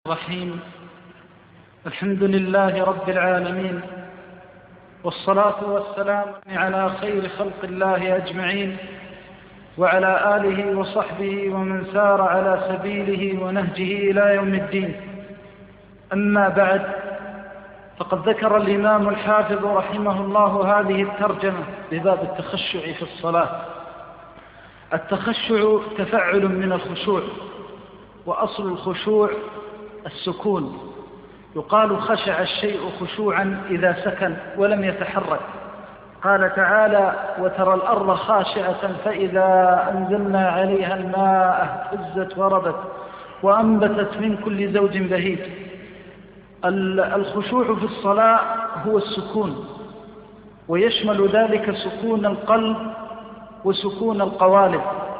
الرحيم. الحمد لله رب العالمين، والصلاة والسلام على خير خلق الله أجمعين، وعلى آله وصحبه ومن سار على سبيله ونهجه إلى يوم الدين. أما بعد، فقد ذكر الإمام الحافظ رحمه الله هذه الترجمة بباب التخشع في الصلاة. التخشع تفعل من الخشوع، وأصل الخشوع السكون. يقال خشع الشيء خشوعا إذا سكن ولم يتحرك. قال تعالى: وترى الأرض خاشعة فإذا أنزلنا عليها الماء اهتزت وربت وأنبتت من كل زوج بهيج. الخشوع في الصلاة هو السكون، ويشمل ذلك سكون القلب وسكون القوالب.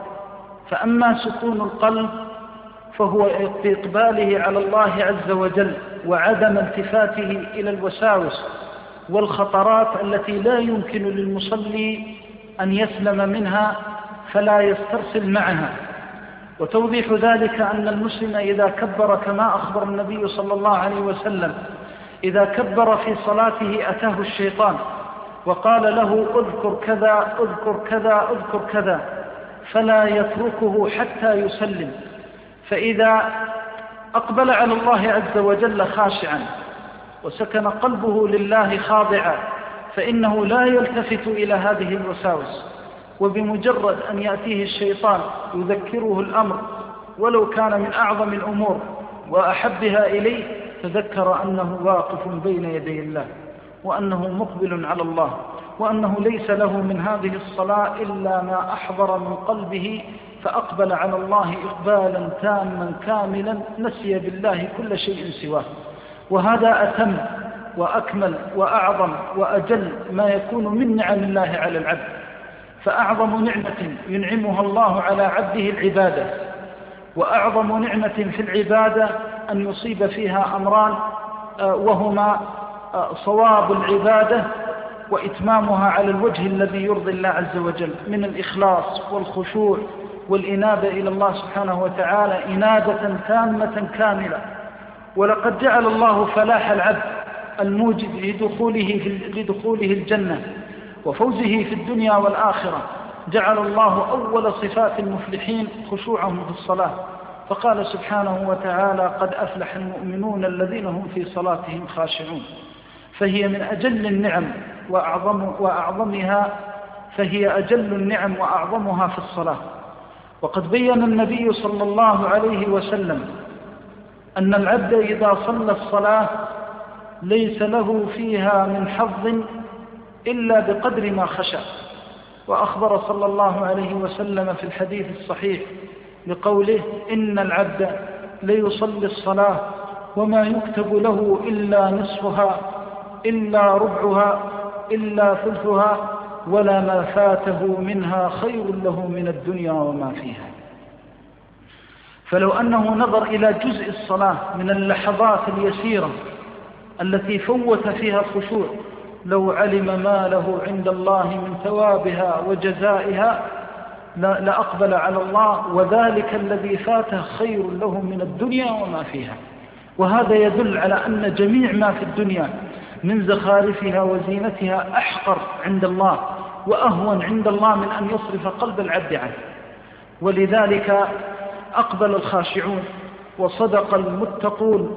فأما سكون القلب فهو بإقباله على الله عز وجل، وعدم التفاته إلى الوساوس والخطرات التي لا يمكن للمصلي أن يسلم منها فلا يسترسل معها. وتوضيح ذلك أن المسلم إذا كبر، كما أخبر النبي صلى الله عليه وسلم، إذا كبر في صلاته أتاه الشيطان وقال له: اذكر كذا اذكر كذا اذكر كذا، فلا يتركه حتى يسلم. فإذا أقبل على الله عز وجل خاشعا وسكن قلبه لله خاضعا فإنه لا يلتفت إلى هذه الوساوس، وبمجرد أن يأتيه الشيطان يذكره الأمر ولو كان من أعظم الأمور وأحبها إليه، تذكر أنه واقف بين يدي الله، وأنه مقبل على الله، وأنه ليس له من هذه الصلاة إلا ما أحضر من قلبه، فأقبل على الله إقبالا تاما كاملا، نسي بالله كل شيء سواه. وهذا أتم وأكمل وأعظم وأجل ما يكون من نعم الله على العبد. فأعظم نعمة ينعمها الله على عبده العبادة، وأعظم نعمة في العبادة أن يصيب فيها أمران، وهما صواب العبادة وإتمامها على الوجه الذي يرضي الله عز وجل، من الإخلاص والخشوع والإنابة إلى الله سبحانه وتعالى إنابة تامة كاملة. ولقد جعل الله فلاح العبد الموجب لدخوله الجنة وفوزه في الدنيا والآخرة، جعل الله أول صفات المفلحين خشوعهم في الصلاة، فقال سبحانه وتعالى: قد أفلح المؤمنون الذين هم في صلاتهم خاشعون. فهي من أجل النعم وأعظمها، فهي أجل النعم وأعظمها في الصلاة. وقد بين النبي صلى الله عليه وسلم أن العبد إذا صلى الصلاة ليس له فيها من حظ إلا بقدر ما خشع. وأخبر صلى الله عليه وسلم في الحديث الصحيح بقوله: إن العبد ليصلي الصلاة وما يكتب له إلا نصفها إلا ربعها إلا ثلثها، ولا ما فاته منها خير له من الدنيا وما فيها. فلو أنه نظر إلى جزء الصلاة من اللحظات اليسيرة التي فوت فيها الخشوع، لو علم ما له عند الله من ثوابها وجزائها لأقبل على الله، وذلك الذي فاته خير له من الدنيا وما فيها. وهذا يدل على أن جميع ما في الدنيا من زخارفها وزينتها أحقر عند الله وأهون عند الله من أن يصرف قلب العبد عنه. ولذلك أقبل الخاشعون وصدق المتقون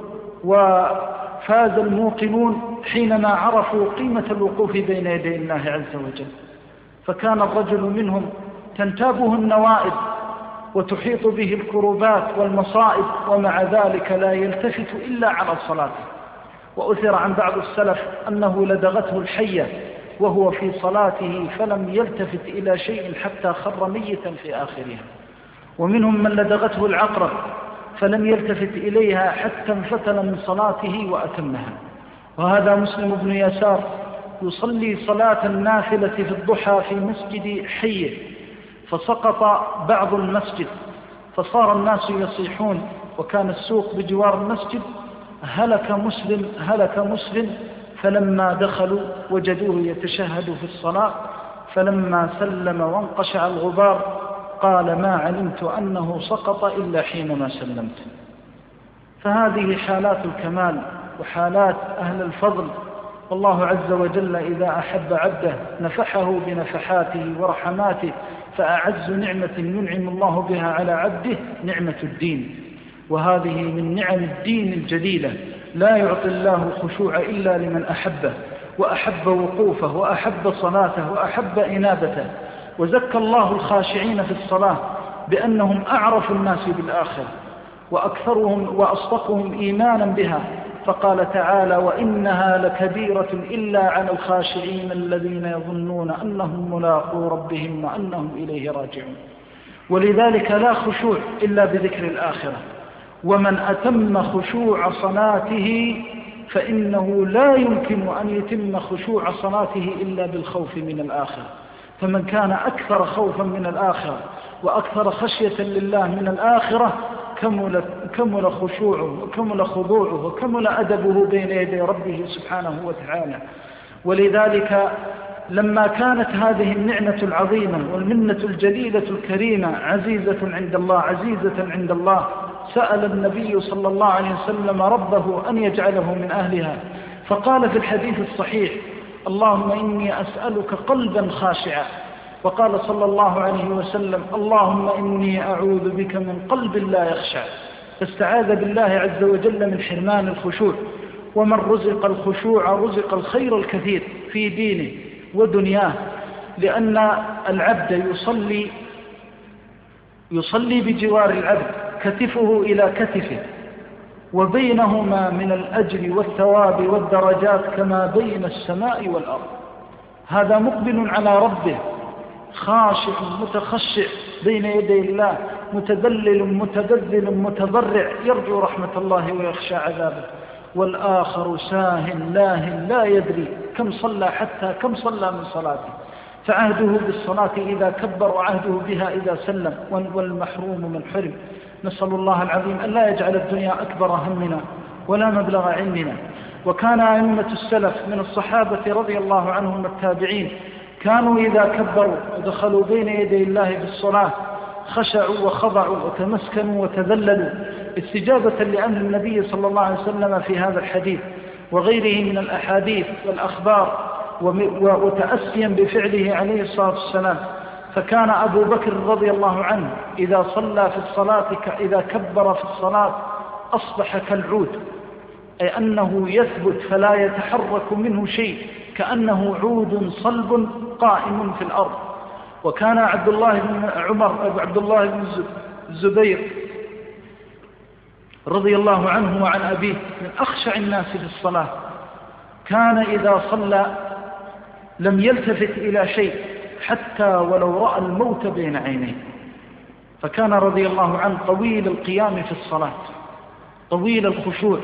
وفاز الموقنون حينما عرفوا قيمة الوقوف بين يدي الله عز وجل. فكان الرجل منهم تنتابه النوائب وتحيط به الكروبات والمصائب، ومع ذلك لا يلتفت إلا على صلاته. وأثر عن بعض السلف أنه لدغته الحية وهو في صلاته فلم يلتفت إلى شيء حتى خر ميتا في آخرها. ومنهم من لدغته العقرب فلم يلتفت إليها حتى انفتل من صلاته وأتمها. وهذا مسلم بن يسار يصلي صلاة النافلة في الضحى في مسجد حيه، فسقط بعض المسجد فصار الناس يصيحون، وكان السوق بجوار المسجد: هلك مسلم هلك مسلم. فلما دخلوا وجدوه يتشهد في الصلاة، فلما سلم وانقشع الغبار قال: ما علمت أنه سقط إلا حينما سلمت. فهذه حالات الكمال وحالات أهل الفضل. والله عز وجل إذا أحب عبده نفحه بنفحاته ورحماته، فأعز نعمة ينعم الله بها على عبده نعمة الدين، وهذه من نعم الدين الجليلة. لا يعطي الله الخشوع إلا لمن أحبه وأحب وقوفه وأحب صلاته وأحب إنابته. وزكى الله الخاشعين في الصلاة بأنهم أعرف الناس بالآخرة وأكثرهم وأصدقهم إيمانا بها، فقال تعالى: وإنها لكبيرة إلا على الخاشعين الذين يظنون أنهم ملاقو ربهم وأنهم إليه راجعون. ولذلك لا خشوع إلا بذكر الآخرة، ومن أتم خشوع صلاته فإنه لا يمكن أن يتم خشوع صلاته إلا بالخوف من الآخرة. فمن كان أكثر خوفا من الآخرة وأكثر خشية لله من الآخرة كمل خشوعه وكمل خضوعه وكمل أدبه بين يدي ربه سبحانه وتعالى. ولذلك لما كانت هذه النعمة العظيمة والمنة الجليلة الكريمة عزيزة عند الله، سأل النبي صلى الله عليه وسلم ربه أن يجعله من أهلها، فقال في الحديث الصحيح: اللهم إني أسألك قلبا خاشعا. وقال صلى الله عليه وسلم: اللهم إني أعوذ بك من قلب لا يخشع. فاستعاذ بالله عز وجل من حرمان الخشوع. ومن رزق الخشوع رزق الخير الكثير في دينه ودنياه، لأن العبد يصلي بجوار العبد كتفه إلى كتفه، وبينهما من الأجر والثواب والدرجات كما بين السماء والأرض. هذا مقبل على ربه خاشع متخشع بين يدي الله، متذلل متبذل متضرع، يرجو رحمة الله ويخشى عذابه. والآخر ساه لا يدري كم صلى من صلاته، فعهده بالصلاة إذا كبر وعهده بها إذا سلم، والمحروم من حرم. نسأل الله العظيم أن لا يجعل الدنيا أكبر همنا ولا مبلغ علمنا. وكان أئمة السلف من الصحابة رضي الله عنهم التابعين كانوا إذا كبروا ودخلوا بين يدي الله بالصلاة خشعوا وخضعوا وتمسكنوا وتذللوا استجابة لأمر النبي صلى الله عليه وسلم في هذا الحديث وغيره من الأحاديث والأخبار، وتأسيا بفعله عليه الصلاة والسلام. فكان أبو بكر رضي الله عنه إذا صلى في الصلاة إذا كبر في الصلاة أصبح كالعود، أي أنه يثبت فلا يتحرك منه شيء، كأنه عود صلب قائم في الأرض. وكان عبد الله بن الزبير رضي الله عنه وعن أبيه من أخشع الناس في الصلاة، كان إذا صلى لم يلتفت إلى شيء حتى ولو رأى الموت بين عينيه. فكان رضي الله عنه طويل القيام في الصلاة، طويل الخشوع.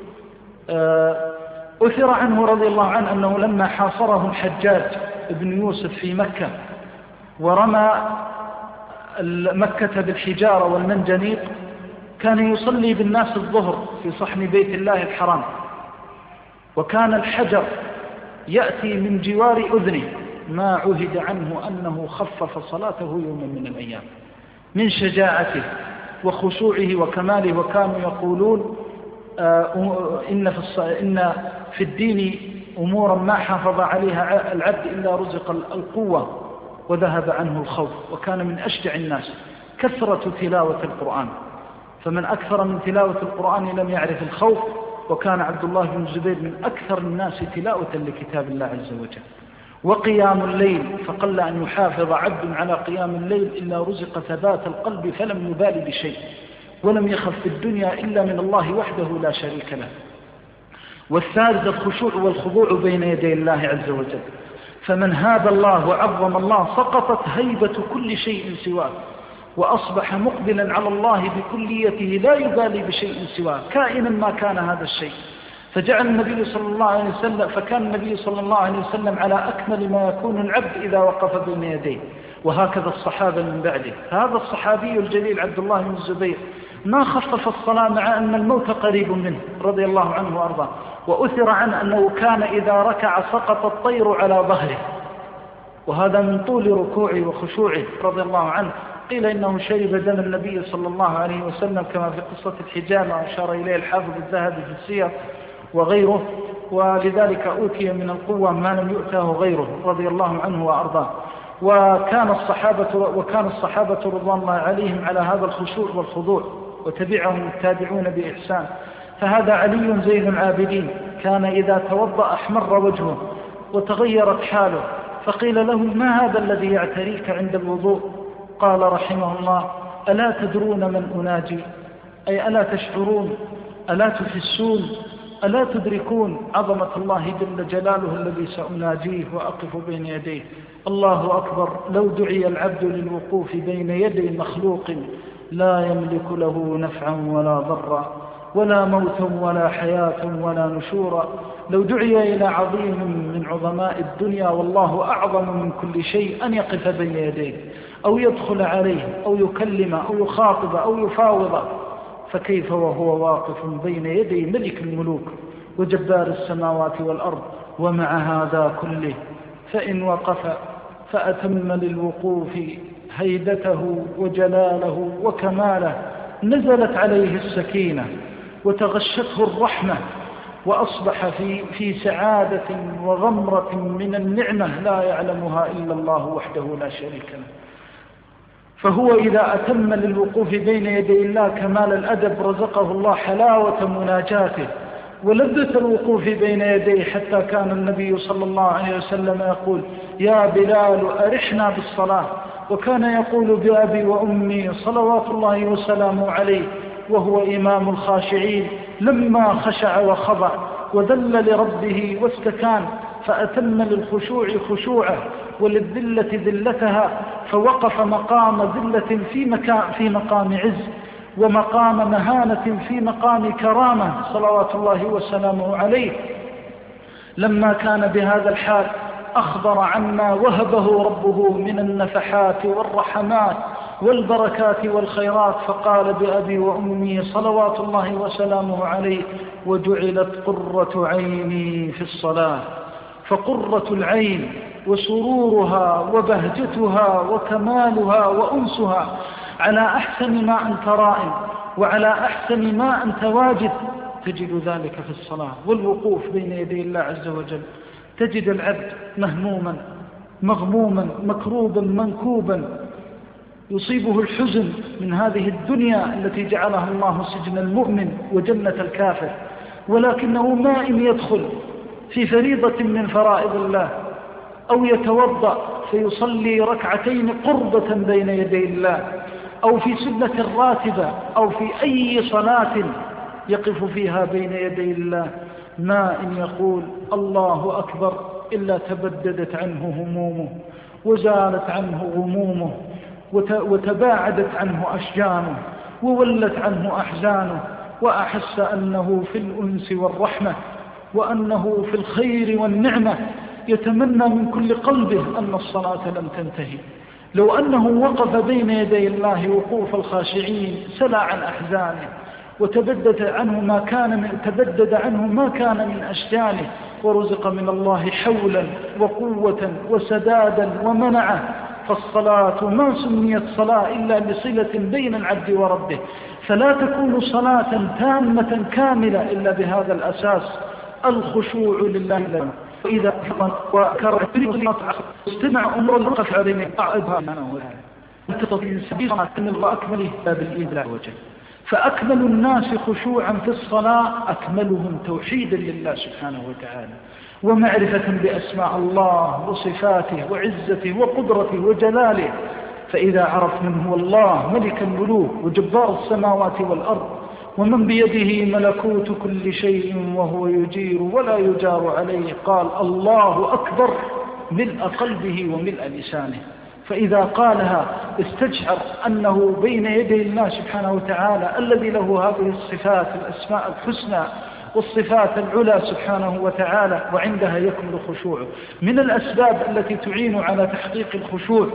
أثر عنه رضي الله عنه أنه لما حاصره الحجاج ابن يوسف في مكة ورمى مكة بالحجارة والمنجنيق، كان يصلي بالناس الظهر في صحن بيت الله الحرام، وكان الحجر يأتي من جوار أذنه، ما عهد عنه أنه خفف صلاته يوما من الأيام من شجاعته وخشوعه وكماله. وكانوا يقولون إن في الدين أمورا ما حافظ عليها العبد إلا رزق القوة وذهب عنه الخوف. وكان من أشجع الناس كثرة تلاوة القرآن، فمن أكثر من تلاوة القرآن لم يعرف الخوف. وكان عبد الله بن الزبير من أكثر الناس تلاوة لكتاب الله عز وجل. وقيام الليل، فقل أن يحافظ عبد على قيام الليل إلا رزق ثبات القلب فلم يبالي بشيء، ولم يخف في الدنيا إلا من الله وحده لا شريك له. والثالث الخشوع والخضوع بين يدي الله عز وجل، فمن هاب الله وعظم الله سقطت هيبة كل شيء سواه، وأصبح مقبلا على الله بكليته لا يبالي بشيء سواه كائنا ما كان هذا الشيء. فكان النبي صلى الله عليه وسلم على أكمل ما يكون العبد إذا وقف بين يديه، وهكذا الصحابة من بعده. هذا الصحابي الجليل عبد الله بن الزبير ما خفف الصلاة مع أن الموت قريب منه رضي الله عنه وأرضاه. وأثر عنه أنه كان إذا ركع سقط الطير على ظهره، وهذا من طول ركوعه وخشوعه رضي الله عنه. قيل إنه شرب دم النبي صلى الله عليه وسلم كما في قصة الحجامة أشار إليه الحافظ الذهبي في السير وغيره، ولذلك أوتي من القوة ما لم يؤته غيره رضي الله عنه وأرضاه. وكان الصحابة رضوان الله عليهم على هذا الخشوع والخضوع، وتبعهم التابعون بإحسان. فهذا علي زين العابدين كان إذا توضأ أحمر وجهه وتغيرت حاله، فقيل له: ما هذا الذي يعتريك عند الوضوء؟ قال رحمه الله: ألا تدرون من أناجي؟ أي ألا تشعرون، ألا تحسون، ألا تدركون عظمة الله جل جلاله الذي سأناجيه وأقف بين يديه. الله أكبر. لو دعي العبد للوقوف بين يدي مخلوق لا يملك له نفعا ولا ضرا، ولا موتا ولا حياة ولا نشورا، لو دعي إلى عظيم من عظماء الدنيا والله أعظم من كل شيء أن يقف بين يديه أو يدخل عليه أو يكلم أو يخاطب أو يفاوض، فكيف وهو واقف بين يدي ملك الملوك وجبار السماوات والأرض؟ ومع هذا كله فإن وقف فأتم للوقوف هيبته وجلاله وكماله، نزلت عليه السكينة وتغشته الرحمة، وأصبح في سعادة وغمرة من النعمة لا يعلمها إلا الله وحده لا شريك له. فهو إذا أتم للوقوف بين يدي الله كمال الأدب رزقه الله حلاوة مناجاته ولذة الوقوف بين يديه، حتى كان النبي صلى الله عليه وسلم يقول: يا بلال أرحنا بالصلاة، وكان يقول: بأبي وأمي صلوات الله وسلامه عليه، وهو إمام الخاشعين، لما خشع وخضع وذل لربه واستكان، فأتم للخشوع خشوعه وللذلة ذلتها، فوقف مقام ذلة في مقام عز، ومقام مهانة في مقام كرامة صلوات الله وسلامه عليه. لما كان بهذا الحال أخبر عما وهبه ربه من النفحات والرحمات والبركات والخيرات، فقال: بأبي وأمي صلوات الله وسلامه عليه، وجعلت قرة عيني في الصلاة. فقرة العين وسرورها وبهجتها وكمالها وأنسها على أحسن ما أنت رائم وعلى أحسن ما أنت واجد، تجد ذلك في الصلاة والوقوف بين يدي الله عز وجل. تجد العبد مهموما مغموما مكروبا منكوبا، يصيبه الحزن من هذه الدنيا التي جعلها الله سجن المؤمن وجنة الكافر، ولكنه ما إن يدخل في فريضة من فرائض الله أو يتوضأ فيصلي ركعتين قربة بين يدي الله، أو في سنة راتبة، أو في أي صلاة يقف فيها بين يدي الله، ما إن يقول الله أكبر إلا تبددت عنه همومه وزالت عنه غمومه وتباعدت عنه أشجانه وولت عنه أحزانه، وأحس أنه في الأنس والرحمة وأنه في الخير والنعمة، يتمنى من كل قلبه أن الصلاة لم تنتهي. لو أنه وقف بين يدي الله وقوف الخاشعين سلى عن أحزانه وتبدد عنه ما كان من أشجانه، ورزق من الله حولا وقوة وسدادا ومنعه. فالصلاة ما سميت صلاة إلا لصلة بين العبد وربه، فلا تكون صلاة تامة كاملة إلا بهذا الأساس، الخشوع لله. وإذا وكرر استمع أمر الوقف علينا أعبها وتطبيق سبيل أكمله بالإذن وجل. فأكمل الناس خشوعا في الصلاة أكملهم توحيدا لله سبحانه وتعالى، ومعرفة بأسماء الله وصفاته وعزته وقدرته وجلاله. فإذا عرف من هو الله ملك الملوك وجبار السماوات والأرض، ومن بيده ملكوت كل شيء وهو يجير ولا يجار عليه، قال الله أكبر ملء قلبه وملء لسانه. فإذا قالها استشعر أنه بين يدي الله سبحانه وتعالى الذي له هذه الصفات الأسماء الحسنى والصفات العلى سبحانه وتعالى، وعندها يكمل خشوعه. من الأسباب التي تعين على تحقيق الخشوع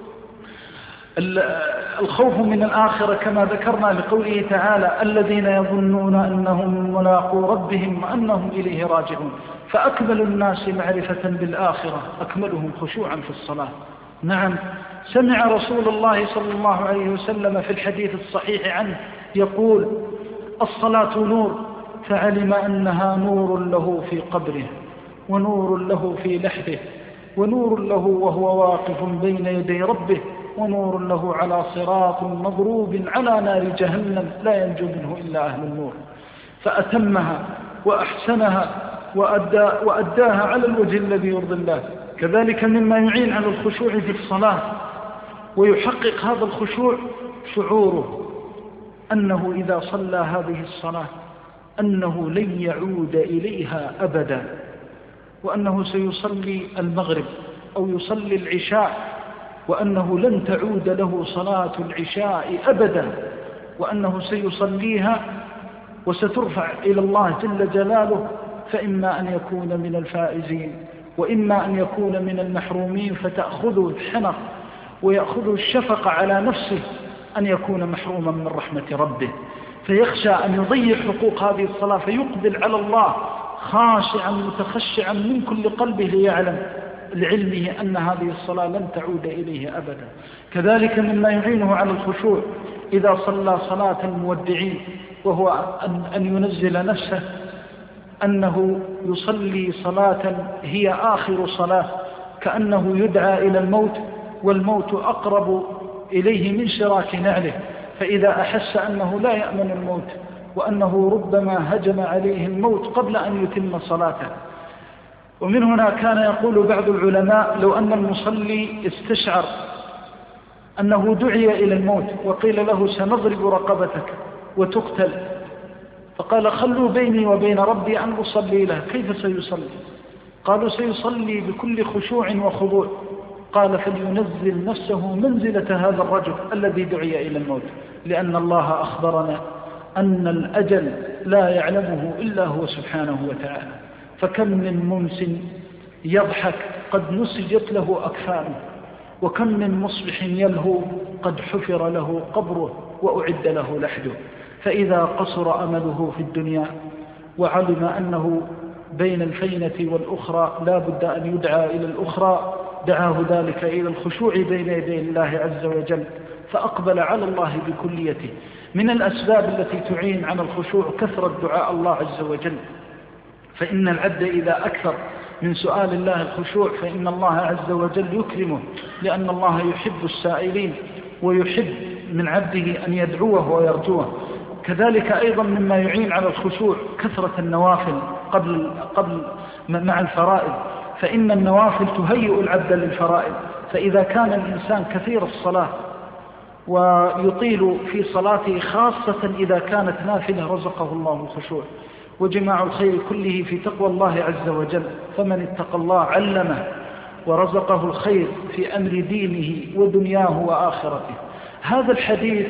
الخوف من الآخرة كما ذكرنا لقوله تعالى: الذين يظنون أنهم ملاقو ربهم وأنهم إليه راجعون. فأكمل الناس معرفة بالآخرة أكملهم خشوعا في الصلاة. نعم، سمع رسول الله صلى الله عليه وسلم في الحديث الصحيح عنه يقول: الصلاة نور، فعلم أنها نور له في قبره، ونور له في لحده، ونور له وهو واقف بين يدي ربه، ونور له على صراط مضروب على نار جهنم لا ينجو منه إلا أهل النور. فأتمها وأحسنها وأداها على الوجه الذي يرضي الله. كذلك مما يعين على الخشوع في الصلاة ويحقق هذا الخشوع شعوره أنه إذا صلى هذه الصلاة أنه لن يعود إليها أبدا، وأنه سيصلي المغرب أو يصلي العشاء وأنه لن تعود له صلاة العشاء أبدا، وأنه سيصليها وسترفع إلى الله جل جلاله، فإما أن يكون من الفائزين وإما أن يكون من المحرومين، فتأخذه الحنق ويأخذه الشفقة على نفسه أن يكون محروما من رحمة ربه، فيخشى أن يضيع حقوق هذه الصلاة، فيقبل على الله خاشعا متخشعا من كل قلبه لعلمه أن هذه الصلاة لن تعود إليه أبدا. كذلك مما يعينه على الخشوع إذا صلى صلاة المودعين وهو أن ينزل نفسه أنه يصلي صلاة هي آخر صلاة، كأنه يدعى إلى الموت والموت أقرب إليه من شراك نعله، فإذا أحس أنه لا يأمن الموت وأنه ربما هجم عليه الموت قبل أن يتم صلاته. ومن هنا كان يقول بعض العلماء: لو أن المصلي استشعر أنه دعي إلى الموت وقيل له سنضرب رقبتك وتقتل، فقال: خلوا بيني وبين ربي أن أصلي له، كيف سيصلي؟ قالوا: سيصلي بكل خشوع وخضوع. قال: فلينزل نفسه منزلة هذا الرجل الذي دعي إلى الموت، لأن الله أخبرنا أن الأجل لا يعلمه إلا هو سبحانه وتعالى. فكم من ممس يضحك قد نسجت له أكفانه، وكم من مصبح يلهو قد حفر له قبره وأعد له لحده. فإذا قصر أمله في الدنيا وعلم أنه بين الفينة والأخرى لا بد أن يدعى إلى الأخرى، دعاه ذلك إلى الخشوع بين يدي الله عز وجل، فأقبل على الله بكليته. من الأسباب التي تعين على الخشوع كثرة دعاء الله عز وجل، فإن العبد إذا أكثر من سؤال الله الخشوع فإن الله عز وجل يكرمه، لأن الله يحب السائلين ويحب من عبده أن يدعوه ويرجوه. كذلك أيضا مما يعين على الخشوع كثرة النوافل قبل مع الفرائض، فإن النوافل تهيئ العبد للفرائض. فإذا كان الإنسان كثير الصلاة ويطيل في صلاته خاصة إذا كانت نافلة رزقه الله الخشوع، وجماع الخير كله في تقوى الله عز وجل، فمن اتقى الله علمه ورزقه الخير في أمر دينه ودنياه وآخرته. هذا الحديث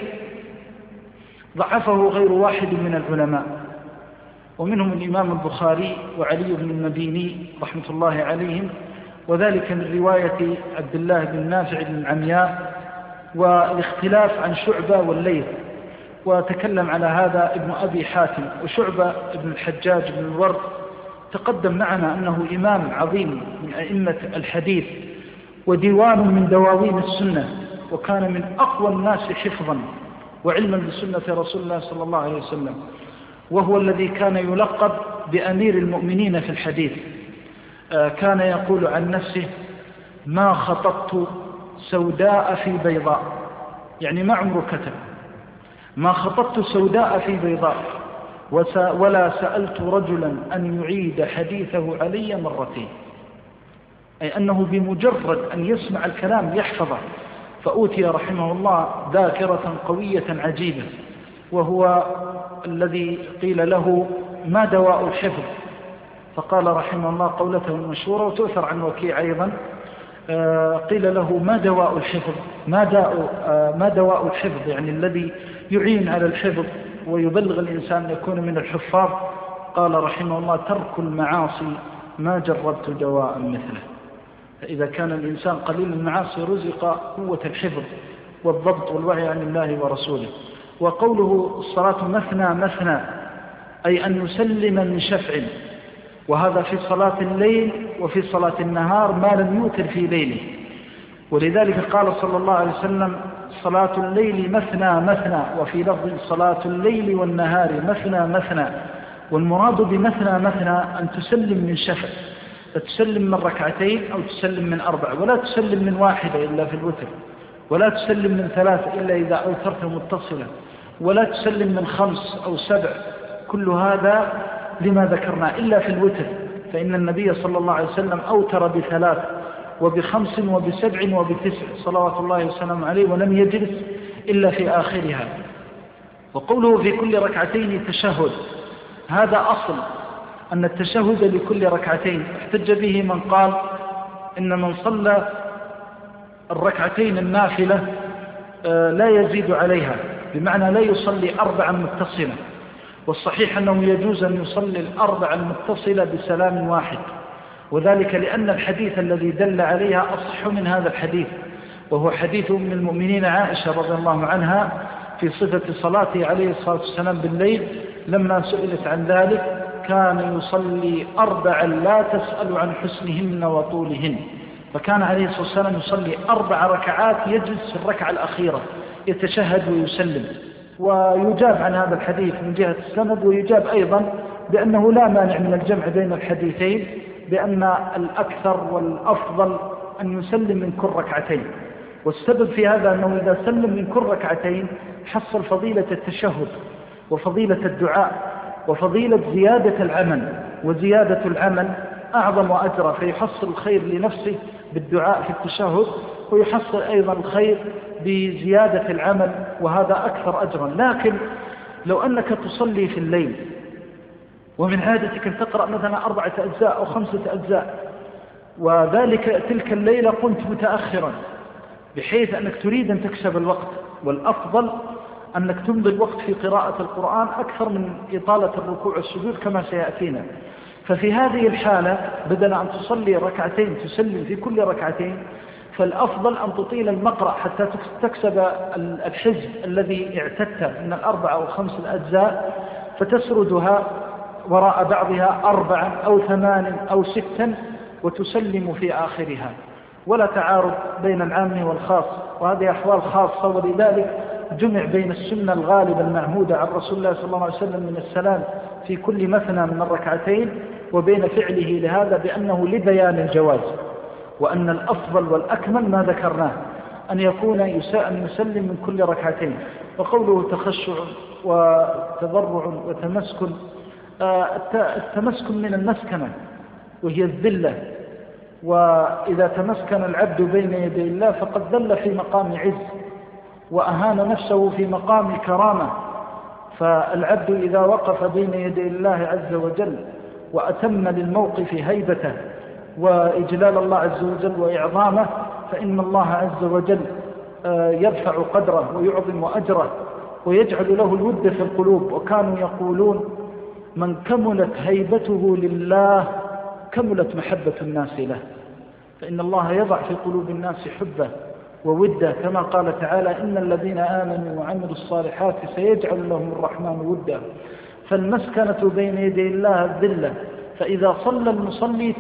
ضعفه غير واحد من العلماء، ومنهم الإمام البخاري وعلي بن المديني رحمة الله عليهم، وذلك من رواية عبد الله بن نافع بن عمياء، والاختلاف عن شعبة والليث. وتكلم على هذا ابن أبي حاتم. وشعبة ابن الحجاج بن الورد تقدم معنا أنه إمام عظيم من أئمة الحديث وديوان من دواوين السنة، وكان من أقوى الناس حفظا وعلما بسنة رسول الله صلى الله عليه وسلم، وهو الذي كان يلقب بأمير المؤمنين في الحديث. كان يقول عن نفسه: ما خططت سوداء في بيضاء، يعني ما عمره كتب، ما خططت سوداء في بيضاء ولا سألت رجلا أن يعيد حديثه علي مرتين، أي أنه بمجرد أن يسمع الكلام يحفظه. فأوتي رحمه الله ذاكرة قوية عجيبة، وهو الذي قيل له: ما دواء الحفظ؟ فقال رحمه الله قولته المشهورة وتؤثر عن وكيع أيضا، قيل له: ما دواء الحفظ؟ ما دواء الحفظ يعني الذي يعين على الحفظ ويبلغ الإنسان أن يكون من الحفاظ؟ قال رحمه الله: ترك المعاصي، ما جربت دواء مثله. فإذا كان الإنسان قليل المعاصي رزق قوة الحفظ والضبط والوعي عن الله ورسوله. وقوله الصلاة مثنى مثنى، أي أن يسلم من شفع، وهذا في صلاة الليل وفي صلاة النهار ما لم يوتر في ليله. ولذلك قال صلى الله عليه وسلم: صلاة الليل مثنى مثنى، وفي لفظ صلاة الليل والنهار مثنى مثنى. والمراد بمثنى مثنى أن تسلم من شفع، فتسلم من ركعتين أو تسلم من 4، ولا تسلم من 1 إلا في الوتر، ولا تسلم من 3 إلا إذا أوترت متصلا، ولا تسلم من 5 أو 7. كل هذا لما ذكرنا إلا في الوتر، فإن النبي صلى الله عليه وسلم أوتر ب3 وب5 وب7 وب9 صلوات الله وسلامه عليه، ولم يجلس إلا في آخرها. وقوله في كل ركعتين تشهد، هذا أصل أن التشهد لكل ركعتين. احتج به من قال إن من صلى الركعتين النافلة لا يزيد عليها، بمعنى لا يصلي 4 متصلة. والصحيح أنه يجوز أن يصلي 4 المتصلة بسلام واحد، وذلك لأن الحديث الذي دل عليها أصح من هذا الحديث، وهو حديث أم المؤمنين عائشة رضي الله عنها في صفة صلاته عليه الصلاة والسلام بالليل، لما سئلت عن ذلك كان يصلي 4 لا تسأل عن حسنهن وطولهن. فكان عليه الصلاة والسلام يصلي 4 ركعات، يجلس في الركعة الأخيرة يتشهد ويسلم. ويجاب عن هذا الحديث من جهة السند، ويجاب أيضا بأنه لا مانع من الجمع بين الحديثين، بأن الأكثر والأفضل أن يسلم من كل ركعتين. والسبب في هذا أنه إذا سلم من كل ركعتين حصل فضيلة التشهد وفضيلة الدعاء وفضيلة زيادة العمل، وزيادة العمل أعظم أجرا، فيحصل الخير لنفسه بالدعاء في التشهد، ويحصل أيضا الخير بزيادة العمل، وهذا أكثر أجرا. لكن لو أنك تصلي في الليل ومن عادتك أن تقرأ مثلا 4 أجزاء أو 5 أجزاء، وذلك تلك الليلة قمت متأخرا بحيث أنك تريد أن تكسب الوقت، والأفضل أنك تمضي الوقت في قراءة القرآن أكثر من إطالة الركوع والسجود كما سيأتينا. ففي هذه الحالة بدل أن تصلي ركعتين تسلم في كل ركعتين، فالأفضل أن تطيل المقرأ حتى تكسب الحزب الذي اعتدت من 4 أو 5 أجزاء، فتسردها وراء بعضها 4 أو 8 أو 6 وتسلم في آخرها، ولا تعارض بين العام والخاص، وهذه أحوال خاصة. ولذلك جمع بين السنة الغالبة المعهودة عن رسول الله صلى الله عليه وسلم من السلام في كل مثنى من الركعتين، وبين فعله لهذا بأنه لبيان الجواز، وأن الأفضل والأكمل ما ذكرناه أن يكون أن يسلم من كل ركعتين. وقوله تخشع وتضرع وتمسكن، التمسكن من المسكنة وهي الذلة، وإذا تمسكن العبد بين يدي الله فقد ذل في مقام عز وأهان نفسه في مقام كرامة. فالعبد إذا وقف بين يدي الله عز وجل وأتم للموقف هيبته وإجلال الله عز وجل وإعظامه، فإن الله عز وجل يرفع قدره ويعظم أجره ويجعل له الود في القلوب. وكانوا يقولون: من كملت هيبته لله كملت محبة الناس له، فإن الله يضع في قلوب الناس حبه ووده، كما قال تعالى: إن الذين آمنوا وعملوا الصالحات سيجعل لهم الرحمن ودا. فالمسكنة بين يدي الله الذلة، فإذا صلى المصلي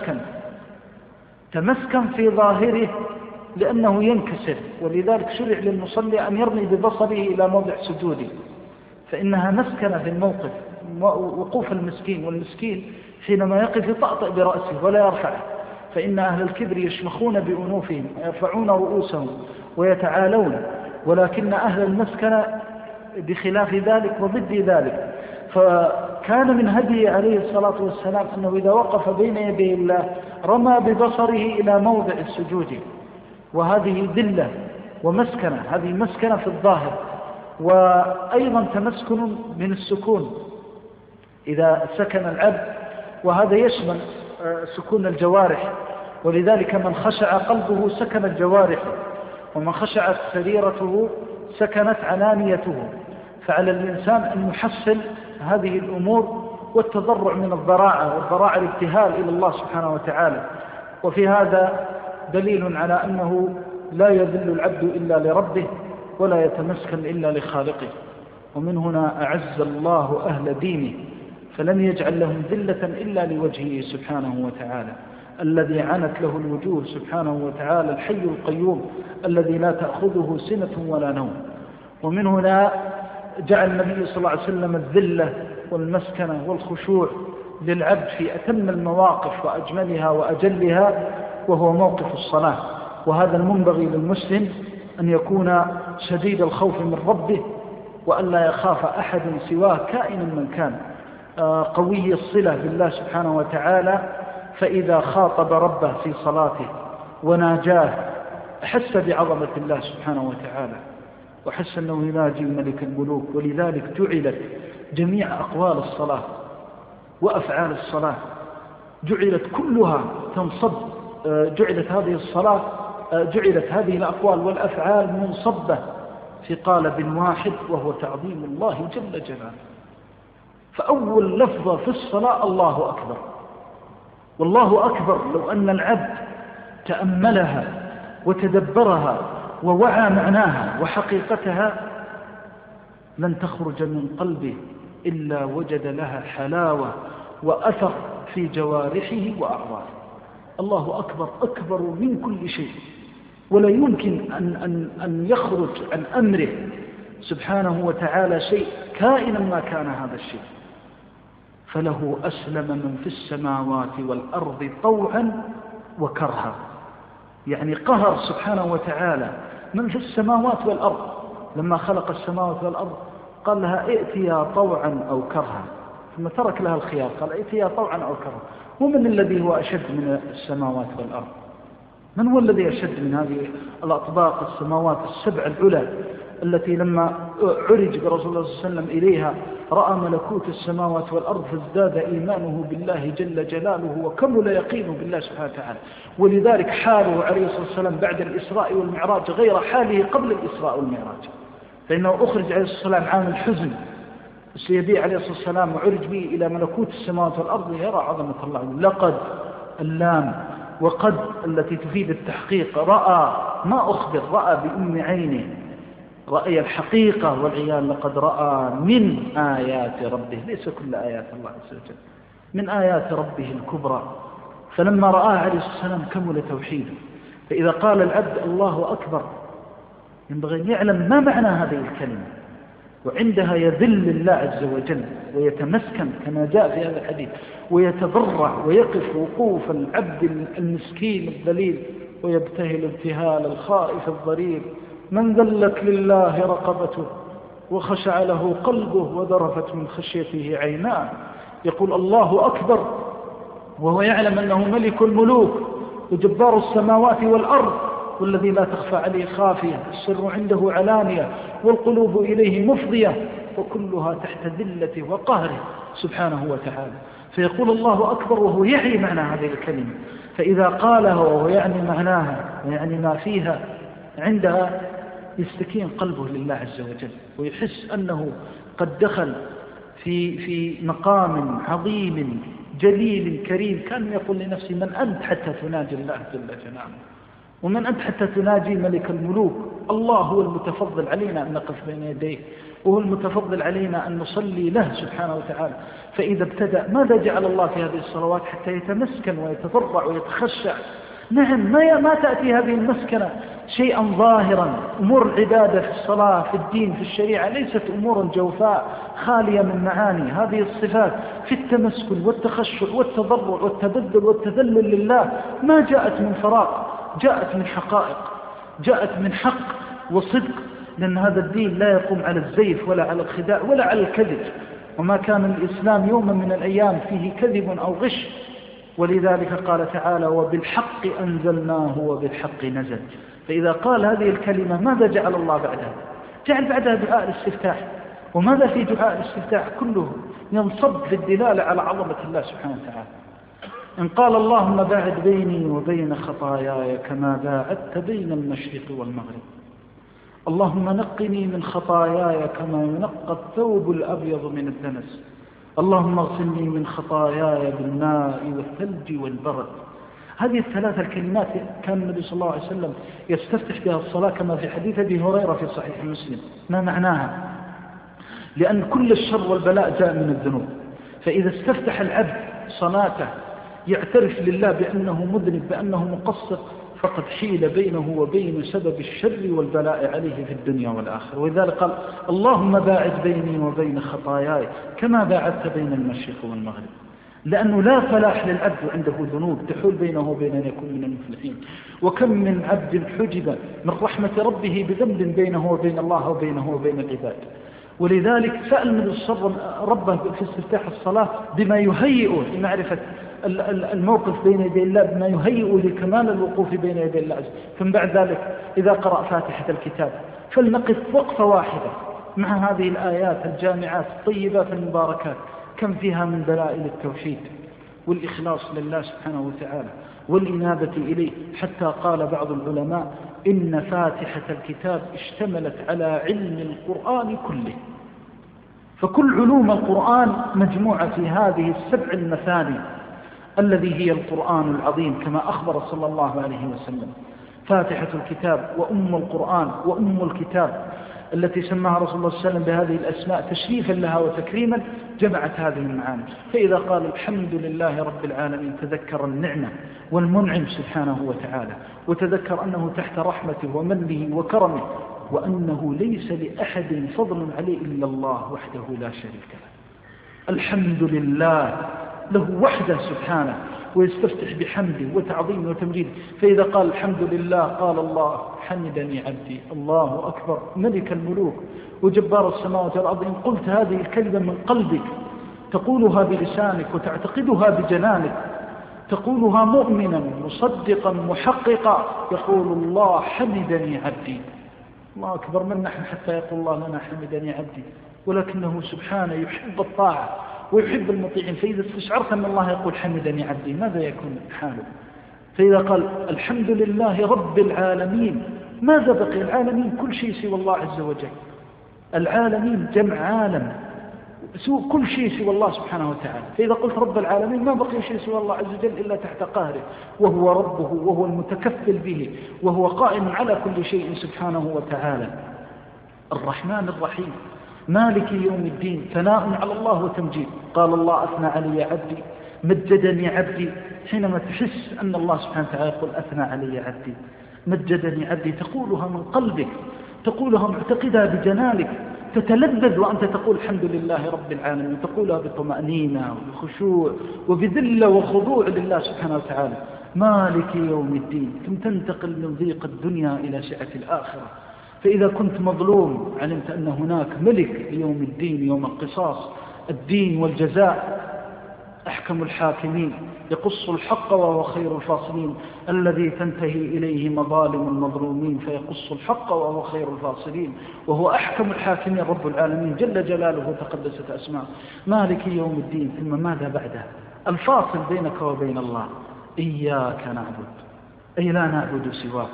تمسكن في ظاهره لأنه ينكسر، ولذلك شرع للمصلي أن يرمي ببصره إلى موضع سجوده، فإنها مسكنة في الموقف، وقوف المسكين. والمسكين حينما يقف يطأطئ برأسه ولا يرفعه، فإن أهل الكبر يشمخون بأنوفهم ويرفعون رؤوسهم ويتعالون، ولكن أهل المسكنة بخلاف ذلك وضد ذلك. فكان من هديه عليه الصلاة والسلام أنه إذا وقف بين يدي الله رمى ببصره إلى موضع السجود، وهذه ذلة ومسكنة، هذه مسكنة في الظاهر. وأيضا تمسكن من السكون إذا سكن العبد، وهذا يشمل سكون الجوارح، ولذلك من خشع قلبه سكنت جوارحه، ومن خشعت سريرته سكنت علانيته. فعلى الإنسان أن يحصل هذه الأمور، والتضرع من الضراعة، والضراعة الابتهال إلى الله سبحانه وتعالى. وفي هذا دليل على أنه لا يذل العبد إلا لربه، ولا يتمسكن إلا لخالقه. ومن هنا أعز الله أهل دينه، فلم يجعل لهم ذلة إلا لوجهه سبحانه وتعالى. الذي عنت له الوجوه سبحانه وتعالى، الحي القيوم الذي لا تأخذه سنة ولا نوم. ومن هنا جعل النبي صلى الله عليه وسلم الذلة والمسكنة والخشوع للعبد في أتم المواقف وأجملها وأجلها، وهو موقف الصلاة. وهذا المنبغي للمسلم أن يكون شديد الخوف من ربه، وأن لا يخاف أحد سواه كائنا من كان، قوي الصلة بالله سبحانه وتعالى. فإذا خاطب ربه في صلاته وناجاه أحس بعظمة الله سبحانه وتعالى، وحس أنه يناجي ملك الملوك. ولذلك جعلت جميع أقوال الصلاة وأفعال الصلاة جعلت كلها تنصب، جعلت هذه الأقوال والأفعال منصبة في قالب واحد، وهو تعظيم الله جل جلاله. فأول لفظة في الصلاة الله أكبر. والله أكبر لو أن العبد تأملها وتدبرها ووعى معناها وحقيقتها لن تخرج من قلبه إلا وجد لها حلاوة وأثر في جوارحه وأعضائه. الله أكبر أكبر من كل شيء، ولا يمكن أن يخرج عن أمره سبحانه وتعالى شيء كائنا ما كان هذا الشيء. فله أسلم من في السماوات والأرض طوعا وكرها، يعني قهر سبحانه وتعالى من في السماوات والأرض. لما خلق السماوات والأرض قال لها ائتيا طوعا أو كرها، ثم ترك لها الخيار قال ائتيا طوعا أو كرها. ومن الذي هو أشد من السماوات والأرض؟ من هو الذي أشد من هذه الأطباق السماوات السبع العلى التي لما عرج برسول الله صلى الله عليه وسلم إليها رأى ملكوت السماوات والأرض فازداد إيمانه بالله جل جلاله وكمل يقينه بالله سبحانه وتعالى. ولذلك حاله عليه الصلاة والسلام بعد الإسراء والمعراج غير حاله قبل الإسراء والمعراج، فإنه أخرج عليه الصلاة والسلام عام الحزن سيبيع عليه الصلاة والسلام وعرج به إلى ملكوت السماوات والأرض يرى عظمة الله. لقد اللام وقد التي تفيد التحقيق، رأى ما أخبر، رأى بأم عينه، رأي الحقيقة والعيان. لقد رأى من آيات ربه، ليس كل آيات الله عز وجل، من آيات ربه الكبرى. فلما رآه عليه الصلاة والسلام كمل توحيده. فإذا قال العبد الله أكبر ينبغي أن يعلم ما معنى هذه الكلمة، وعندها يذل الله عز وجل ويتمسكن كما جاء في هذا الحديث، ويتضرع ويقف وقوف العبد المسكين الذليل، ويبتهل ابتهال الخائف الضرير من ذلت لله رقبته وخشع له قلبه وذرفت من خشيته عيناه. يقول الله أكبر وهو يعلم أنه ملك الملوك وجبار السماوات والأرض، والذي لا تخفى عليه خافية، السر عنده علانية والقلوب إليه مفضية، وكلها تحت ذلته وقهره سبحانه وتعالى. فيقول الله أكبر وهو يعي معنى هذه الكلمة. فإذا قالها وهو يعني معناها ويعني ما فيها، عندها يستكين قلبه لله عز وجل، ويحس أنه قد دخل في مقام عظيم جليل كريم. كان يقول لنفسه من أنت حتى تناجي الله جل جلاله، ومن أنت حتى تناجي ملك الملوك. الله هو المتفضل علينا أن نقف بين يديه، وهو المتفضل علينا أن نصلي له سبحانه وتعالى. فإذا ابتدأ ماذا جعل الله في هذه الصلوات؟ حتى يتمسكن ويتضرع ويتخشع. نعم، ما تأتي هذه المسكنة شيئا ظاهرا. أمور العبادة في الصلاة في الدين في الشريعة ليست أمورا جوفاء خالية من معاني. هذه الصفات في التمسكن والتخشع والتضرع والتبذل والتذلل لله ما جاءت من فراغ، جاءت من حقائق، جاءت من حق وصدق. لأن هذا الدين لا يقوم على الزيف ولا على الخداع ولا على الكذب، وما كان الإسلام يوما من الأيام فيه كذب أو غش. ولذلك قال تعالى وبالحق أنزلناه وبالحق نزل. فإذا قال هذه الكلمة ماذا جعل الله بعدها؟ جعل بعدها دعاء الاستفتاح. وماذا في دعاء الاستفتاح؟ كله ينصب في الدلالة على عظمة الله سبحانه وتعالى. إن قال اللهم باعد بيني وبين خطاياي كما باعدت بين المشرق والمغرب، اللهم نقني من خطاياي كما ينقى الثوب الأبيض من الدنس، اللهم اغسلني من خطاياي بالماء والثلج والبرد. هذه الثلاث الكلمات كان النبي صلى الله عليه وسلم يستفتح بها الصلاة كما في حديث أبي هريرة في صحيح مسلم. ما معناها؟ لأن كل الشر والبلاء جاء من الذنوب. فإذا استفتح العبد صلاته يعترف لله بأنه مذنب بأنه مقصر فقد حيل بينه وبين سبب الشر والبلاء عليه في الدنيا والآخرة. ولذلك قال اللهم باعد بيني وبين خطاياي كما باعدت بين المشرق والمغرب، لأنه لا فلاح للعبد عنده ذنوب تحول بينه وبين أن يكون من المفلحين. وكم من عبد حجب من رحمة ربه بذنب بينه وبين الله وبينه وبين العباد. ولذلك سأل النبي صلى الله عليه وسلم ربه في استفتاح الصلاة بما يهيئه لمعرفة الموقف بين يدي الله، بما يهيئه لكمال الوقوف بين يدي الله عز وجل. ثم بعد ذلك إذا قرأ فاتحة الكتاب فلنقف وقفة واحدة مع هذه الآيات الجامعات الطيبات المباركات، كم فيها من دلائل التوحيد والإخلاص لله سبحانه وتعالى والإنابة إليه. حتى قال بعض العلماء إن فاتحة الكتاب اشتملت على علم القرآن كله، فكل علوم القرآن مجموعة في هذه السبع المثاني الذي هي القرآن العظيم كما أخبر صلى الله عليه وسلم. فاتحة الكتاب وأم القرآن وأم الكتاب التي سماها رسول الله صلى الله عليه وسلم بهذه الأسماء تشريفا لها وتكريما جمعت هذه المعاني. فإذا قال الحمد لله رب العالمين تذكر النعمة والمنعم سبحانه وتعالى، وتذكر أنه تحت رحمته ومنه وكرمه، وأنه ليس لأحد فضل عليه إلا الله وحده لا شريك له. الحمد لله له وحده سبحانه، ويستفتح بحمده وتعظيمه وتمجيده. فإذا قال الحمد لله قال الله حمدني عبدي، الله أكبر ملك الملوك وجبار السماوات والأرض. إن قلت هذه الكلمة من قلبك تقولها بلسانك وتعتقدها بجنانك، تقولها مؤمنا مصدقا محققا، يقول الله حمدني عبدي. الله أكبر، من نحن حتى يقول الله لنا حمدني عبدي؟ ولكنه سبحانه يحب الطاعة ويحب المطيعين. فإذا استشعرت أن الله يقول حمدني عبدي ماذا يكون حاله؟ فإذا قال الحمد لله رب العالمين ماذا بقي؟ العالمين كل شيء سوى الله عز وجل. العالمين جمع عالم، كل شيء سوى الله سبحانه وتعالى. فإذا قلت رب العالمين ما بقي شيء سوى الله عز وجل إلا تحت قهره، وهو ربه وهو المتكفل به وهو قائم على كل شيء سبحانه وتعالى. الرحمن الرحيم مالك يوم الدين، ثناء على الله وتمجيد. قال الله أثنى علي عبدي مجدني عبدي. حينما تحس أن الله سبحانه وتعالى يقول أثنى علي عبدي مجدني عبدي، تقولها من قلبك، تقولها معتقدها بجنانك، تتلذذ وأنت تقول الحمد لله رب العالمين، تقولها بطمأنينة وبخشوع وبذلة وخضوع لله سبحانه وتعالى. مالك يوم الدين، ثم تنتقل من ضيق الدنيا إلى سعة الآخرة. فإذا كنت مظلوم علمت أن هناك ملك يوم الدين، يوم القصاص، الدين والجزاء، أحكم الحاكمين، يقص الحق وهو خير الفاصلين، الذي تنتهي إليه مظالم المظلومين فيقص الحق وهو خير الفاصلين، وهو أحكم الحاكمين رب العالمين جل جلاله تقدست أسماء. مالك يوم الدين، ثم ماذا بعده؟ الفاصل بينك وبين الله. إياك نعبد، أي لا نعبد سواك،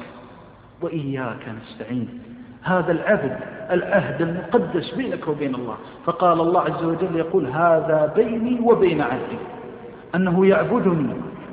وإياك نستعين. هذا العهد المقدس بينك وبين الله. فقال الله عز وجل يقول هذا بيني وبين عبدي، أنه يعبدني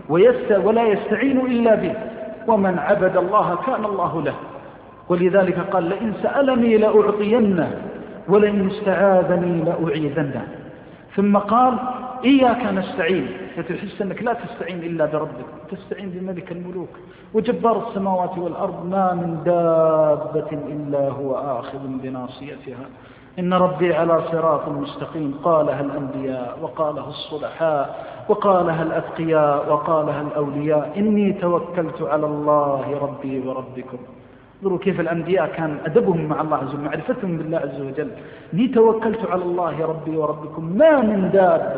ولا يستعين إلا به، ومن عبد الله كان الله له. ولذلك قال لئن سألني لأعطينه ولئن استعاذني لأعيذنه. ثم قال إياك نستعين، فتحس أنك لا تستعين إلا بربك، تستعين بملك الملوك وجبار السماوات والأرض. ما من دابة إلا هو آخذ بناصيتها، إن ربي على صراط مستقيم. قالها الأنبياء وقالها الصلحاء وقالها الأتقياء وقالها الأولياء. إني توكلت على الله ربي وربكم. انظروا كيف الأنبياء كان أدبهم مع الله عز وجل، معرفتهم بالله عز وجل. إني توكلت على الله ربي وربكم ما من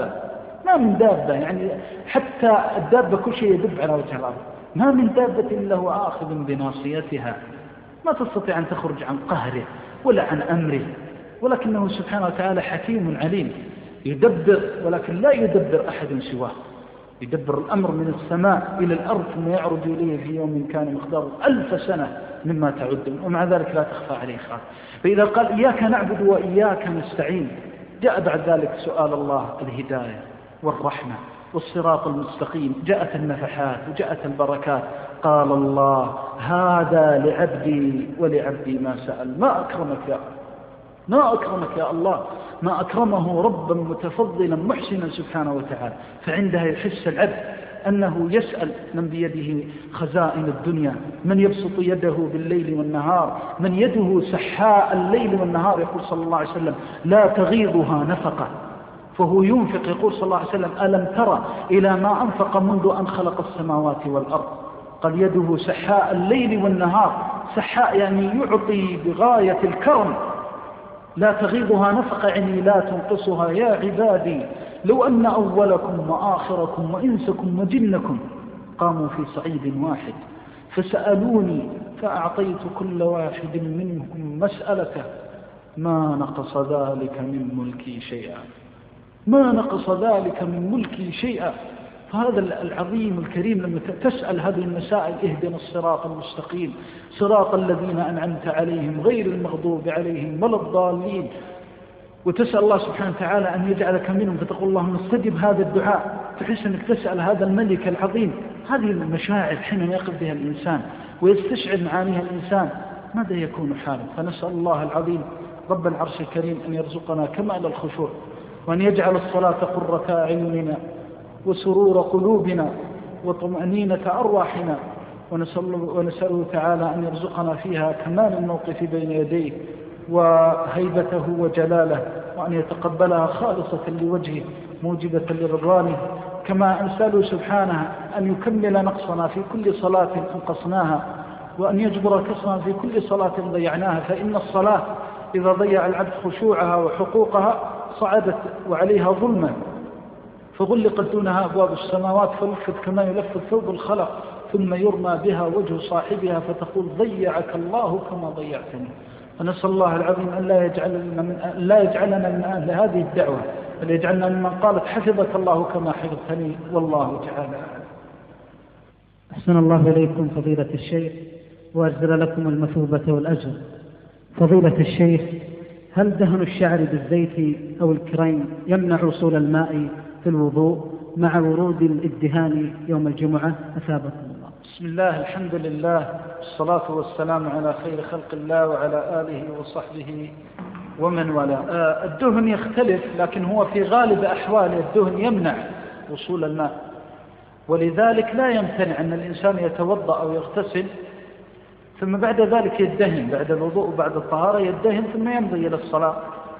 دابة، يعني حتى الدابة كل شيء يدب على وجه الأرض. ما من دابة إلا هو آخذ بناصيتها، ما تستطيع أن تخرج عن قهره ولا عن أمره. ولكنه سبحانه وتعالى حكيم عليم، يدبر ولكن لا يدبر أحد سواه. يدبر الأمر من السماء إلى الأرض ثم يعرج إليه في يوم كان مقداره 1000 سنة مما تعدون، ومع ذلك لا تخفى عليه خافية. فإذا قال إياك نعبد وإياك نستعين، جاء بعد ذلك سؤال الله الهداية والرحمة والصراط المستقيم. جاءت النفحات وجاءت البركات. قال الله هذا لعبدي ولعبدي ما سأل. ما أكرمك يا الله، ما أكرمه ربا متفضلا محسنا سبحانه وتعالى. فعندها يحس العبد أنه يسأل من بيده خزائن الدنيا، من يبسط يده بالليل والنهار، من يده سحاء الليل والنهار. يقول صلى الله عليه وسلم: لا تغيضها نفقة، فهو ينفق. يقول صلى الله عليه وسلم: ألم ترى إلى ما أنفق منذ أن خلق السماوات والأرض؟ قال: يده سحاء الليل والنهار. سحاء يعني يعطي بغاية الكرم. لا تغيضها نفقة يعني لا تنقصها. يا عبادي لو أن أولكم وآخركم وإنسكم وجنكم قاموا في صعيد واحد فسألوني فأعطيت كل واحد منهم مسألته ما نقص ذلك من ملكي شيئا، ما نقص ذلك من ملكي شيئا. فهذا العظيم الكريم لما تسأل هذه المسائل: اهدنا الصراط المستقيم صراط الذين أنعمت عليهم غير المغضوب عليهم ولا الضالين، وتسأل الله سبحانه وتعالى أن يجعلك منهم، فتقول اللهم استجب هذا الدعاء، تحس أنك تسأل هذا الملك العظيم. هذه المشاعر حين يقف بها الإنسان ويستشعر معانيها الإنسان ماذا يكون حاله. فنسأل الله العظيم رب العرش الكريم أن يرزقنا كمال الخشوع، وأن يجعل الصلاة قرة أعيننا وسرور قلوبنا وطمأنينة أرواحنا، ونسأله تعالى أن يرزقنا فيها كمال الموقف بين يديه وهيبته وجلاله، وأن يتقبلها خالصة لوجهه موجبة لرضوانه. كما أسأله سبحانه أن يكمل نقصنا في كل صلاة أنقصناها، وأن يجبر كسرنا في كل صلاة ضيعناها. فإن الصلاة إذا ضيع العبد خشوعها وحقوقها صعدت وعليها ظلما، فغلقت دونها أبواب السماوات فلفت كما يلفت ثوب الخلق، ثم يرمى بها وجه صاحبها فتقول: ضيعك الله كما ضيعتني. فنسأل الله العظيم أن لا يجعلنا من أهل هذه الدعوة، بل يجعلنا ممن قالت: حفظك الله كما حفظتني، والله تعالى أعلم. أحسن الله إليكم فضيلة الشيخ، وأجزل لكم المثوبة والأجر. فضيلة الشيخ، هل دهن الشعر بالزيت أو الكريم يمنع وصول الماء في الوضوء مع ورود الادهان يوم الجمعة؟ أثابكم الله. بسم الله، الحمد لله، والصلاة والسلام على خير خلق الله وعلى آله وصحبه ومن والاه. الدهن يختلف، لكن هو في غالب أحواله الدهن يمنع وصول الماء، ولذلك لا يمتنع أن الإنسان يتوضأ أو يغتسل ثم بعد ذلك يدهن، بعد الوضوء وبعد الطهارة يدهن ثم يمضي إلى الصلاة.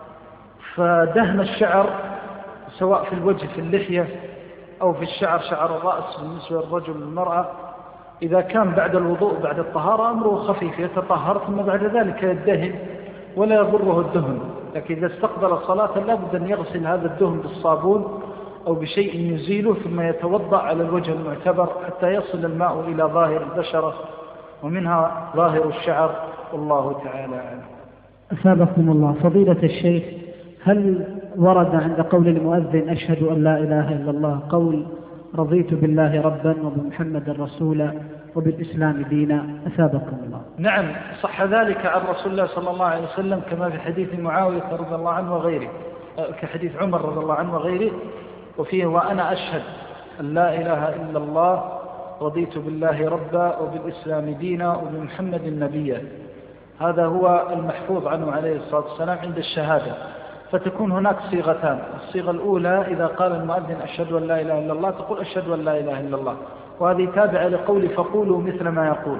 فدهن الشعر سواء في الوجه في اللحية أو في الشعر شعر الرأس بالنسبة للرجل والمرأة، إذا كان بعد الوضوء بعد الطهارة أمره خفيف، يتطهر ثم بعد ذلك يدهن ولا يضره الدهن. لكن إذا استقبل الصلاة لابد أن يغسل هذا الدهن بالصابون أو بشيء يزيله ثم يتوضأ على الوجه المعتبر حتى يصل الماء إلى ظاهر البشرة ومنها ظاهر الشعر، والله تعالى أعلم. أثابكم الله. فضيلة الشيخ، هل ورد عند قول المؤذن أشهد أن لا إله إلا الله قول رضيت بالله ربا وبمحمد رسولا وبالإسلام دينا؟ أثابكم الله. نعم، صح ذلك عن رسول الله صلى الله عليه وسلم كما في حديث معاوية رضي الله عنه وغيره، كحديث عمر رضي الله عنه وغيره، وفيه: وأنا أشهد أن لا إله إلا الله رضيت بالله ربا وبالإسلام دينا وبمحمد نبيا. هذا هو المحفوظ عنه عليه الصلاة والسلام عند الشهادة. فتكون هناك صيغتان: الصيغة الأولى إذا قال المؤذن أشهد أن لا إله إلا الله تقول أشهد أن لا إله إلا الله، وهذه تابعة لقول فقولوا مثل ما يقول.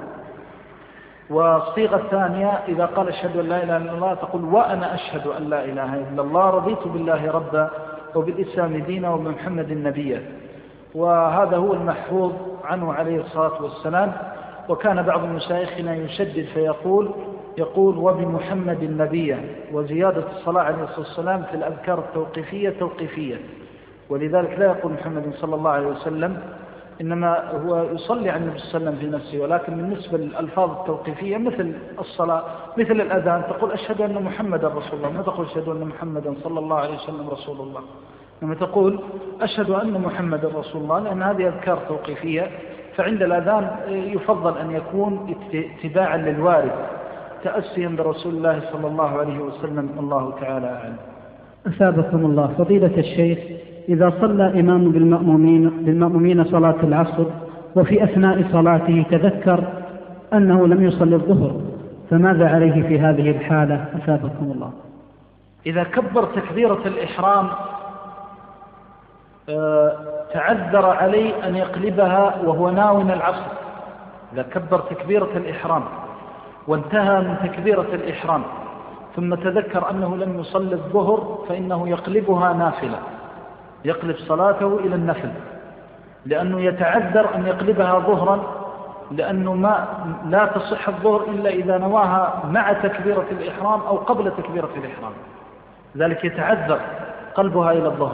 والصيغة الثانية إذا قال أشهد أن لا إله إلا الله تقول وأنا أشهد أن لا إله إلا الله رضيت بالله ربا وبالإسلام دينا وبمحمد نبيا. وهذا هو المحفوظ عنه عليه الصلاة والسلام. وكان بعض مشايخنا يشدد فيقول وبمحمد نبيا، وزيادة الصلاة عليه الصلاة والسلام في الأذكار التوقيفية توقيفية، ولذلك لا يقول محمد صلى الله عليه وسلم، إنما هو يصلي على النبي صلى الله عليه وسلم في نفسه. ولكن بالنسبة للألفاظ التوقيفية مثل الصلاة مثل الأذان تقول أشهد أن محمدا رسول الله، ما تقول أشهد أن محمدا صلى الله عليه وسلم رسول الله، لما تقول أشهد أن محمدا رسول الله، لأن هذه أذكار توقيفية. فعند الأذان يفضل أن يكون اتباعا للوارد تأسيا برسول الله صلى الله عليه وسلم، الله تعالى أعلم. أثابكم الله. فضيلة الشيخ، إذا صلى إمام بالمأمومين صلاة العصر وفي أثناء صلاته تذكر أنه لم يصلي الظهر، فماذا عليه في هذه الحالة؟ أثابكم الله. إذا كبر تكبيرة الإحرام تعذر عليه أن يقلبها وهو ناوي العصر، إذا كبر تكبيرة الإحرام وانتهى من تكبيرة الإحرام ثم تذكر أنه لم يصلي الظهر فإنه يقلبها نافلة، يقلب صلاته إلى النفل، لأنه يتعذر أن يقلبها ظهرا، لأنه لا تصح الظهر إلا إذا نواها مع تكبيرة الإحرام أو قبل تكبيرة الإحرام، ذلك يتعذر قلبها إلى الظهر.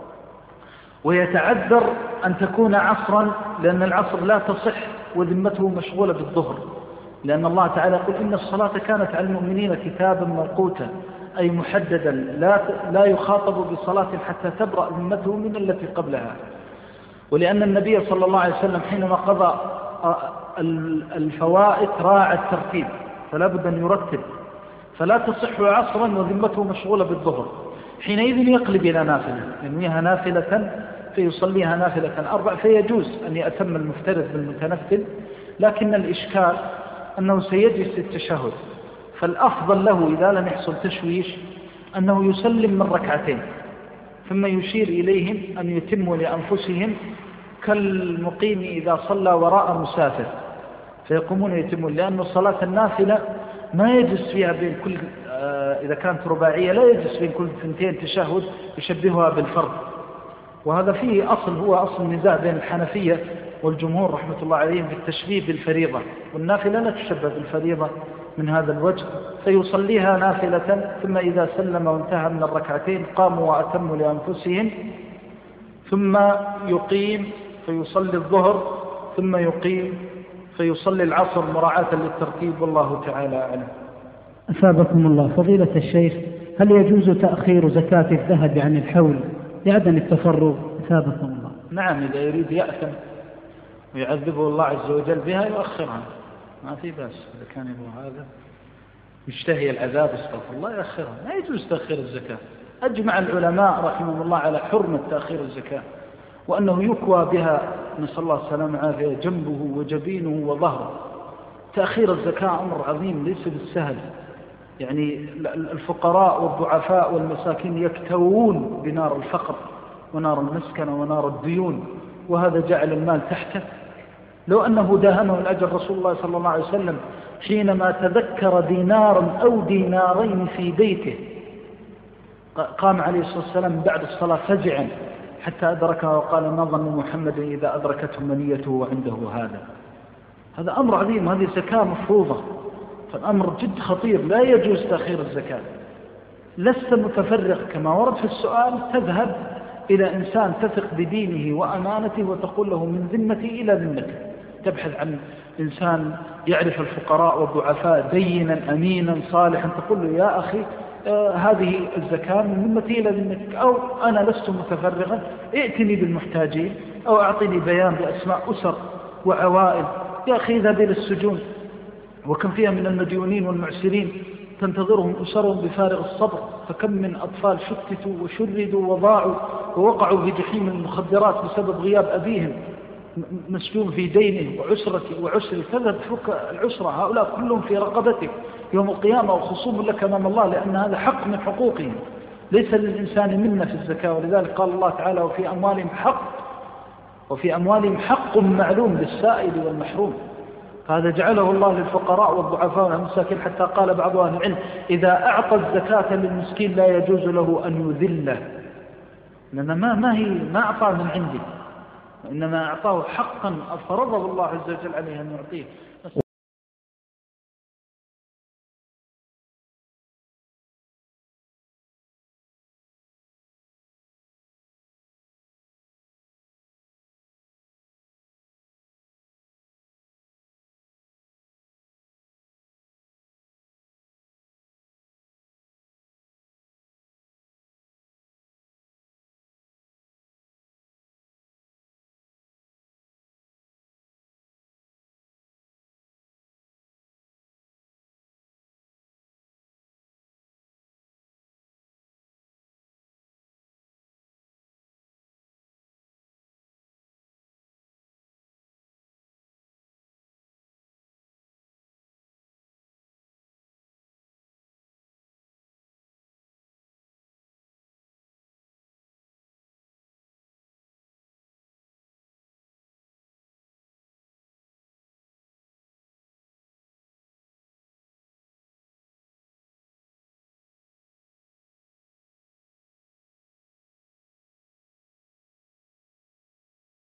ويتعذر أن تكون عصرا، لأن العصر لا تصح وذمته مشغولة بالظهر، لأن الله تعالى يقول إن الصلاة كانت على المؤمنين كتابا موقوتا، أي محددا، لا يخاطب بصلاة حتى تبرأ ذمته من التي قبلها. ولأن النبي صلى الله عليه وسلم حينما قضى الفوائت راعى الترتيب، فلا بد أن يرتب، فلا تصح عصرا وذمته مشغولة بالظهر، حينئذ يقلب إلى نافلة، ينويها نافلة فيصليها نافلة 4، فيجوز أن يأتم المفترض بالمتنفل، لكن الإشكال أنه سيجلس التشهد، فالأفضل له إذا لم يحصل تشويش أنه يسلم من ركعتين ثم يشير إليهم أن يتموا لأنفسهم كالمقيم إذا صلى وراء مسافر، فيقومون يتمون، لأن صلاة النافلة ما يجلس فيها بين كل إذا كانت رباعية لا يجلس بين كل 2 تشهد يشبهها بالفرض، وهذا فيه أصل، هو أصل النزاع بين الحنفية والجمهور رحمة الله عليهم في التشبيه بالفريضة، والنافلة لا تشبه بالفريضة من هذا الوجه، فيصليها نافلة ثم إذا سلم وانتهى من الركعتين قاموا وأتموا لأنفسهم، ثم يقيم فيصلي الظهر، ثم يقيم فيصلي العصر مراعاة للترتيب، والله تعالى أعلم. أثابكم الله. فضيلة الشيخ، هل يجوز تأخير زكاة الذهب عن الحول لعدم التفرغ؟ أثابكم الله. نعم، إذا يريد يأثم ويعذبه الله عز وجل بها يؤخرها، ما في بأس، إذا كان يبغى هذا يشتهي العذاب استغفر الله يؤخرها، لا يجوز تأخير الزكاة. أجمع العلماء رحمهم الله على حرمة تأخير الزكاة، وأنه يكوى بها نسأل الله السلامة والعافية جنبه وجبينه وظهره. تأخير الزكاة أمر عظيم ليس بالسهل، يعني الفقراء والضعفاء والمساكين يكتوون بنار الفقر ونار المسكنة ونار الديون، وهذا جعل المال تحته. لو أنه داهمه الأجر رسول الله صلى الله عليه وسلم حينما تذكر دينارا أو دينارين في بيته، قام عليه الصلاة والسلام بعد الصلاة فزعا حتى أدركها وقال ما ظن محمد إذا أدركته منيته وعنده هذا أمر عظيم، هذه زكاة مفروضة، فالأمر جد خطير، لا يجوز تأخير الزكاة. لست متفرغ كما ورد في السؤال، تذهب إلى إنسان تثق بدينه وأمانته وتقول له من ذمتي إلى ذمتك، تبحث عن إنسان يعرف الفقراء والضعفاء دينا أمينا صالحا، تقول له يا أخي هذه الزكاة من ذمتي إلى ذمتك، أو أنا لست متفرغا ائتني بالمحتاجين، أو أعطيني بيان بأسماء أسر وعوائل، يا أخي اذهب إلى السجون، وكم فيها من المديونين والمعسرين تنتظرهم أسرهم بفارغ الصبر، فكم من أطفال شتتوا وشردوا وضاعوا ووقعوا في جحيم المخدرات بسبب غياب أبيهم مسجون في دينه وعسره، تذهب تفك العسرة، هؤلاء كلهم في رقبتك يوم القيامة وخصوم لك أمام الله، لأن هذا حق من حقوقهم، ليس للإنسان منا في الزكاة. ولذلك قال الله تعالى وفي أموالهم حق معلوم للسائل والمحروم، فهذا جعله الله للفقراء والضعفاء والمساكين، حتى قال بعض أهل العلم إذا أعطى الزكاة للمسكين لا يجوز له أن يذله، لأن ما أعطاه من عندي، وإنما أعطاه حقا فرضه الله عز وجل عليه أن يعطيه.